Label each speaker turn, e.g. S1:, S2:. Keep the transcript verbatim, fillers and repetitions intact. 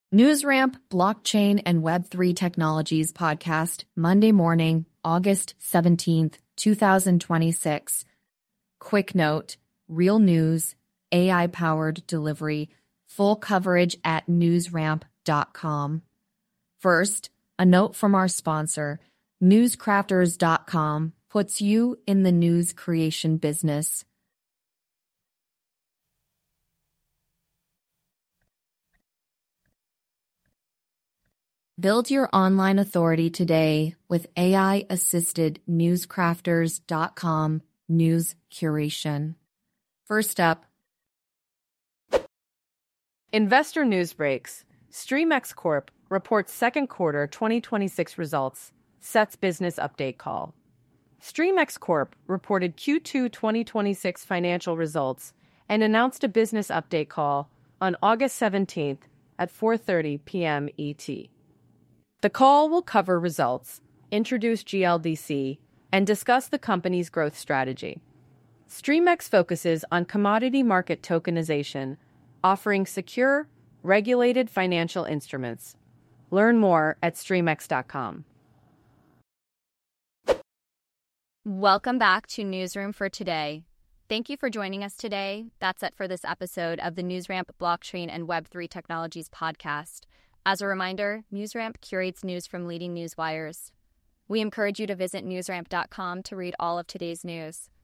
S1: NewsRamp Blockchain and Web three Technologies podcast, Monday morning, August seventeenth, twenty twenty-six. Quick note, real news, A I-powered delivery, full coverage at newsramp dot com. First, a note from our sponsor, newscrafters dot com puts you in the news creation business. Build your online authority today with A I-assisted newscrafters dot com news curation. First up,
S2: Investor News Breaks. Streamex Corp reports second quarter twenty twenty-six results, sets business update call. Streamex Corp reported Q two twenty twenty-six financial results and announced a business update call on August seventeenth at four thirty p.m. E T. The call will cover results, introduce G L D C, and discuss the company's growth strategy. Streamex focuses on commodity market tokenization, offering secure, regulated financial instruments. Learn more at streamex dot com.
S3: Welcome back to Newsroom for Today. Thank you for joining us today. That's it for this episode of the NewsRamp Blockchain and Web three Technologies podcast. As a reminder, NewsRamp curates news from leading news wires. We encourage you to visit newsramp dot com to read all of today's news.